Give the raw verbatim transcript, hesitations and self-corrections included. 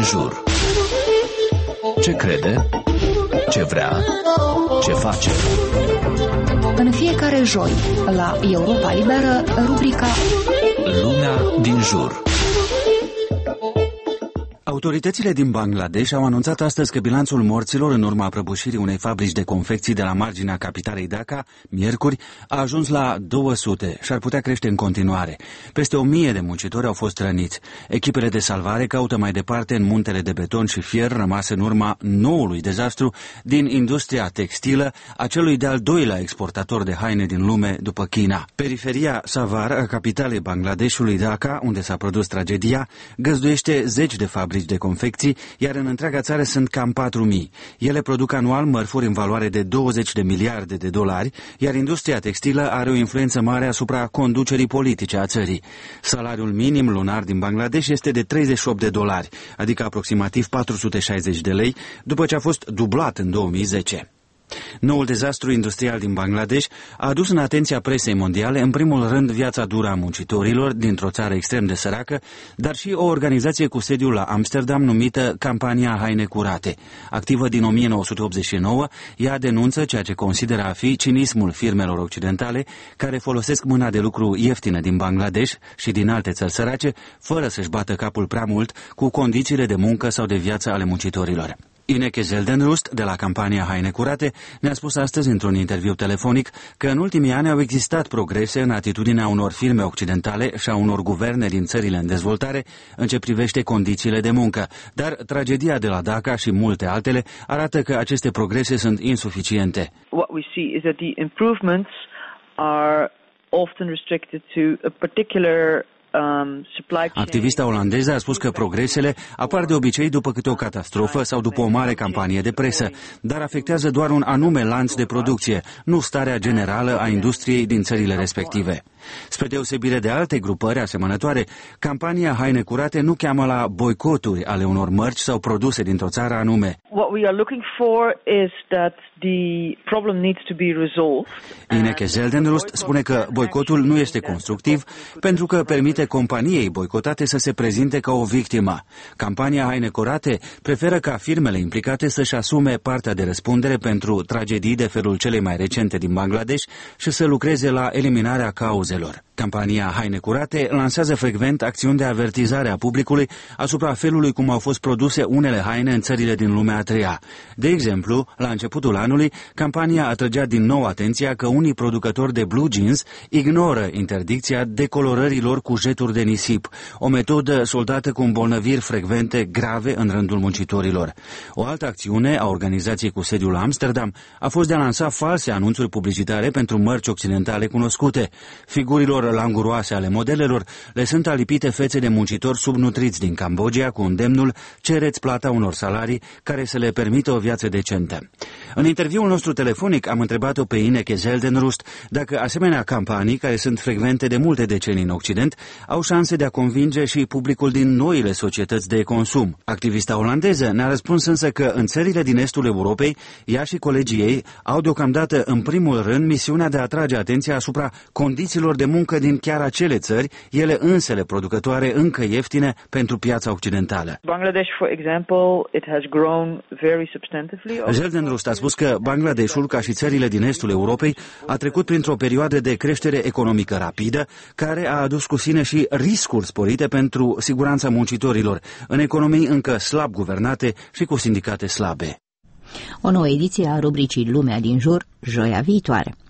jur. Ce crede? Ce vrea? Ce face? În fiecare joi, la Europa Liberă, rubrica Lumea din jur. Autoritățile din Bangladesh au anunțat astăzi că bilanțul morților în urma prăbușirii unei fabrici de confecții de la marginea capitalei Dhaka, miercuri, a ajuns la două sute și ar putea crește în continuare. Peste o mie de muncitori au fost răniți. Echipele de salvare caută mai departe în muntele de beton și fier rămase în urma noului dezastru din industria textilă, a celui de-al doilea exportator de haine din lume după China. Periferia Savar, a capitalei Bangladeshului Dhaka, unde s-a produs tragedia, găzduiește zeci de fabrici de confecții, iar în întreaga țară sunt cam patru mii. Ele produc anual mărfuri în valoare de douăzeci de miliarde de dolari, iar industria textilă are o influență mare asupra conducerii politice a țării. Salariul minim lunar din Bangladesh este de treizeci și opt de dolari, adică aproximativ patru sute șaizeci de lei, după ce a fost dublat în două mii zece. Noul dezastru industrial din Bangladesh a adus în atenția presei mondiale în primul rând viața dură a muncitorilor dintr-o țară extrem de săracă, dar și o organizație cu sediul la Amsterdam numită Campania Haine Curate. Activă din o mie nouă sute optzeci și nouă, ea denunță ceea ce consideră a fi cinismul firmelor occidentale care folosesc mâna de lucru ieftină din Bangladesh și din alte țări sărace, fără să-și bată capul prea mult cu condițiile de muncă sau de viață ale muncitorilor. Ineke Zeldenrust, de la Campania Haine Curate, ne-a spus astăzi într-un interviu telefonic că în ultimii ani au existat progrese în atitudinea unor firme occidentale și a unor guverne din țările în dezvoltare în ce privește condițiile de muncă, dar tragedia de la Dhaka și multe altele arată că aceste progrese sunt insuficiente. What we see is that the improvements are often restricted to a particular Activista olandeză a spus că progresele apar de obicei după câte o catastrofă sau după o mare campanie de presă, dar afectează doar un anume lanț de producție, nu starea generală a industriei din țările respective. Spre deosebire de alte grupări asemănătoare, Campania Haine Curate nu cheamă la boicoturi ale unor mărci sau produse dintr-o țară anume. What we are looking for is that the problem needs to be resolved. Ineke Zeldenrust spune că boicotul nu este constructiv pentru că permite companiei boicotate să se prezinte ca o victimă. Campania Haine Curate preferă ca firmele implicate să-și asume partea de răspundere pentru tragedii de felul celei mai recente din Bangladesh și să lucreze la eliminarea cauzelor. Campania Haine Curate lansează frecvent acțiuni de avertizare a publicului asupra felului cum au fost produse unele haine în țările din lumea a treia. De exemplu, la începutul anului, campania atrăgea din nou atenția că unii producători de blue jeans ignoră interdicția decolorărilor cu jeturi de nisip, o metodă soldată cu îmbolnăviri frecvente grave în rândul muncitorilor. O altă acțiune a organizației cu sediul la Amsterdam a fost de a lansa false anunțuri publicitare pentru mărci occidentale cunoscute. Figurilor languroase ale modelelor le sunt alipite fețe de muncitori subnutriți din Cambodgia cu îndemnul cereți plata unor salarii care să le permită o viață decentă. În interviul nostru telefonic am întrebat-o pe Ineke Zeldenrust dacă asemenea campanii, care sunt frecvente de multe decenii în Occident, au șanse de a convinge și publicul din noile societăți de consum. Activista olandeză ne-a răspuns însă că în țările din estul Europei, ea și colegii ei au deocamdată în primul rând misiunea de a atrage atenția asupra condițiilor de muncă din chiar acele țări, ele însele producătoare încă ieftine pentru piața occidentală. Bangladesh, for example, it has grown very substantively. Zeldenrust a spus că Bangladeshul, ca și țările din estul Europei, a trecut printr-o perioadă de creștere economică rapidă, care a adus cu sine și riscuri sporite pentru siguranța muncitorilor, în economii încă slab guvernate și cu sindicate slabe. O nouă ediție a rubricii Lumea din jur, joia viitoare.